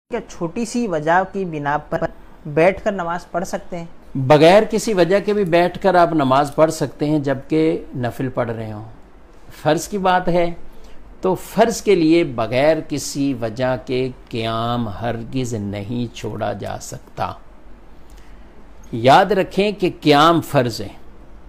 کیا چھوٹی سی وجہ کی بنا پر بیٹھ کر نماز پڑھ سکتے ہیں؟ بغیر کسی وجہ کے بھی بیٹھ کر آپ نماز پڑھ سکتے ہیں جبکہ نفل پڑھ رہے ہوں. فرض کی بات ہے تو فرض کے لیے بغیر کسی وجہ کے قیام ہرگز نہیں چھوڑا جا سکتا. یاد رکھیں کہ قیام فرض ہے.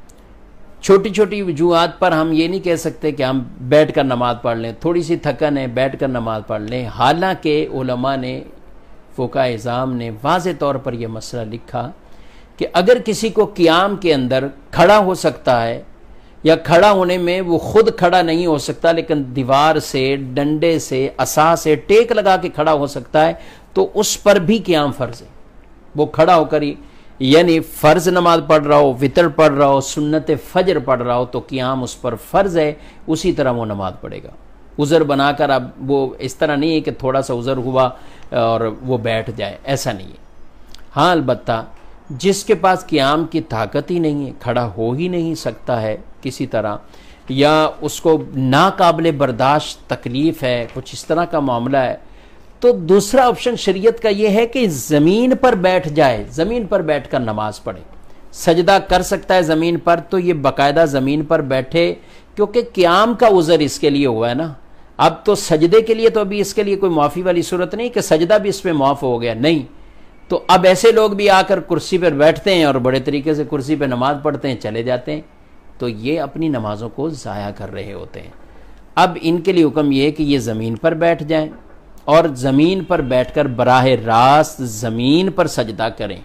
چھوٹی چھوٹی وجوہات پر ہم یہ نہیں کہہ سکتے کہ ہم بیٹھ کر نماز پڑھ لیں، تھوڑی سی تھکن ہے بیٹھ کر نماز پڑھ لیں. حالانکہ علماء نے، فقہاء اعظام نے واضح طور پر یہ مسئلہ لکھا کہ اگر کسی کو قیام کے اندر کھڑا ہو سکتا ہے یا کھڑا ہونے میں وہ خود کھڑا نہیں ہو سکتا لیکن دیوار سے، ڈنڈے سے، عصا سے ٹیک لگا کے کھڑا ہو سکتا ہے تو اس پر بھی قیام فرض ہے. وہ کھڑا ہو کر یعنی فرض نماز پڑھ رہا ہو، وتر پڑھ رہا ہو، سنت فجر پڑھ رہا ہو تو قیام اس پر فرض ہے، اسی طرح وہ نماز پڑھے گا. عذر بنا کر اب وہ اس طرح نہیں ہے کہ تھوڑا سا عذر ہوا اور وہ بیٹھ جائے، ایسا نہیں ہے. ہاں البتہ جس کے پاس قیام کی طاقت ہی نہیں ہے، کھڑا ہو ہی نہیں سکتا ہے کسی طرح، یا اس کو ناقابل برداشت تکلیف ہے، کچھ اس طرح کا معاملہ ہے، تو دوسرا آپشن شریعت کا یہ ہے کہ زمین پر بیٹھ جائے، زمین پر بیٹھ کر نماز پڑھے. سجدہ کر سکتا ہے زمین پر تو یہ باقاعدہ زمین پر بیٹھے، کیونکہ قیام کا عذر اس کے لیے ہوا ہے نا. اب تو سجدے کے لیے تو ابھی اس کے لیے کوئی معافی والی صورت نہیں کہ سجدہ بھی اس پہ معاف ہو گیا، نہیں. تو اب ایسے لوگ بھی آ کر کرسی پر بیٹھتے ہیں اور بڑے طریقے سے کرسی پہ نماز پڑھتے ہیں، چلے جاتے ہیں، تو یہ اپنی نمازوں کو ضائع کر رہے ہوتے ہیں. اب ان کے لیے حکم یہ ہے کہ یہ زمین پر بیٹھ جائیں اور زمین پر بیٹھ کر براہ راست زمین پر سجدہ کریں.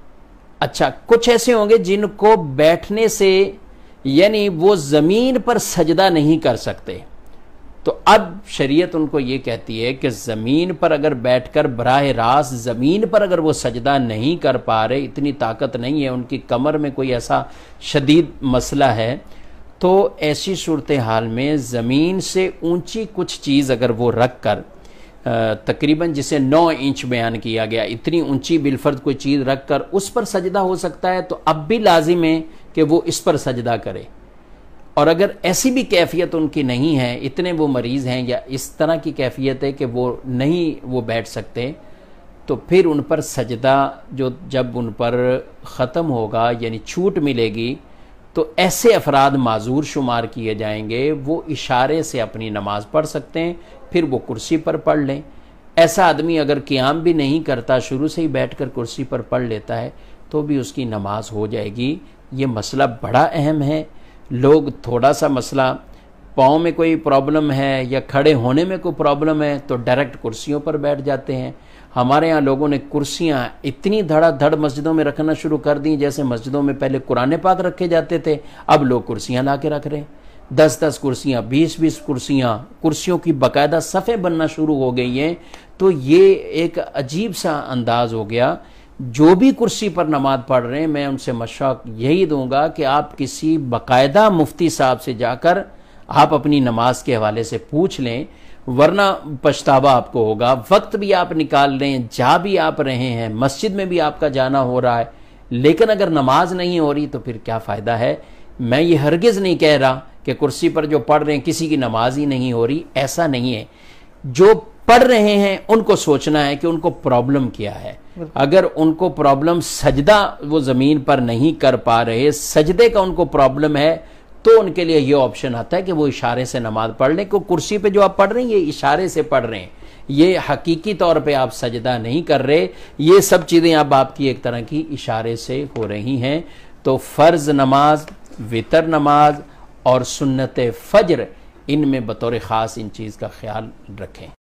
اچھا، کچھ ایسے ہوں گے جن کو بیٹھنے سے یعنی وہ زمین پر سجدہ نہیں کر سکتے، تو اب شریعت ان کو یہ کہتی ہے کہ زمین پر اگر بیٹھ کر براہ راست زمین پر اگر وہ سجدہ نہیں کر پا رہے، اتنی طاقت نہیں ہے، ان کی کمر میں کوئی ایسا شدید مسئلہ ہے، تو ایسی صورتحال میں زمین سے اونچی کچھ چیز اگر وہ رکھ کر تقریباً جسے 9 انچ بیان کیا گیا، اتنی اونچی بالفرض کوئی چیز رکھ کر اس پر سجدہ ہو سکتا ہے، تو اب بھی لازم ہے کہ وہ اس پر سجدہ کرے. اور اگر ایسی بھی کیفیت ان کی نہیں ہے، اتنے وہ مریض ہیں یا اس طرح کی کیفیت ہے کہ وہ بیٹھ سکتے، تو پھر ان پر سجدہ جب ان پر ختم ہوگا یعنی چھوٹ ملے گی تو ایسے افراد معذور شمار کیے جائیں گے، وہ اشارے سے اپنی نماز پڑھ سکتے ہیں، پھر وہ کرسی پر پڑھ لیں. ایسا آدمی اگر قیام بھی نہیں کرتا، شروع سے ہی بیٹھ کر کرسی پر پڑھ لیتا ہے تو بھی اس کی نماز ہو جائے گی. یہ مسئلہ بڑا اہم ہے. لوگ تھوڑا سا مسئلہ پاؤں میں کوئی پرابلم ہے یا کھڑے ہونے میں کوئی پرابلم ہے تو ڈائریکٹ کرسیوں پر بیٹھ جاتے ہیں. ہمارے ہاں لوگوں نے کرسیاں اتنی دھڑا دھڑ مسجدوں میں رکھنا شروع کر دیں، جیسے مسجدوں میں پہلے قرآن پاک رکھے جاتے تھے، اب لوگ کرسیاں لا کے رکھ رہے ہیں. 10 کرسیاں، 20 کرسیاں، کرسیوں کی باقاعدہ صفیں بننا شروع ہو گئی ہیں. تو یہ ایک عجیب سا انداز ہو گیا. جو بھی کرسی پر نماز پڑھ رہے ہیں میں ان سے مشورہ یہی دوں گا کہ آپ کسی باقاعدہ مفتی صاحب سے جا کر آپ اپنی نماز کے حوالے سے پوچھ لیں، ورنہ پچھتاوا آپ کو ہوگا. وقت بھی آپ نکال لیں، جا بھی آپ رہے ہیں، مسجد میں بھی آپ کا جانا ہو رہا ہے، لیکن اگر نماز نہیں ہو رہی تو پھر کیا فائدہ ہے. میں یہ ہرگز نہیں کہہ رہا کہ کرسی پر جو پڑھ رہے ہیں کسی کی نماز ہی نہیں ہو رہی، ایسا نہیں ہے. جو پڑھ رہے ہیں ان کو سوچنا ہے کہ ان کو پرابلم کیا ہے. اگر ان کو پرابلم سجدہ وہ زمین پر نہیں کر پا رہے، سجدے کا ان کو پرابلم ہے، تو ان کے لیے یہ آپشن آتا ہے کہ وہ اشارے سے نماز پڑھ لیں. کہ کرسی پہ جو آپ پڑھ رہے ہیں یہ اشارے سے پڑھ رہے ہیں، یہ حقیقی طور پہ آپ سجدہ نہیں کر رہے. یہ سب چیزیں اب آپ کی ایک طرح کی اشارے سے ہو رہی ہیں. تو فرض نماز، وتر نماز اور سنت فجر، ان میں بطور خاص ان چیز کا خیال رکھیں.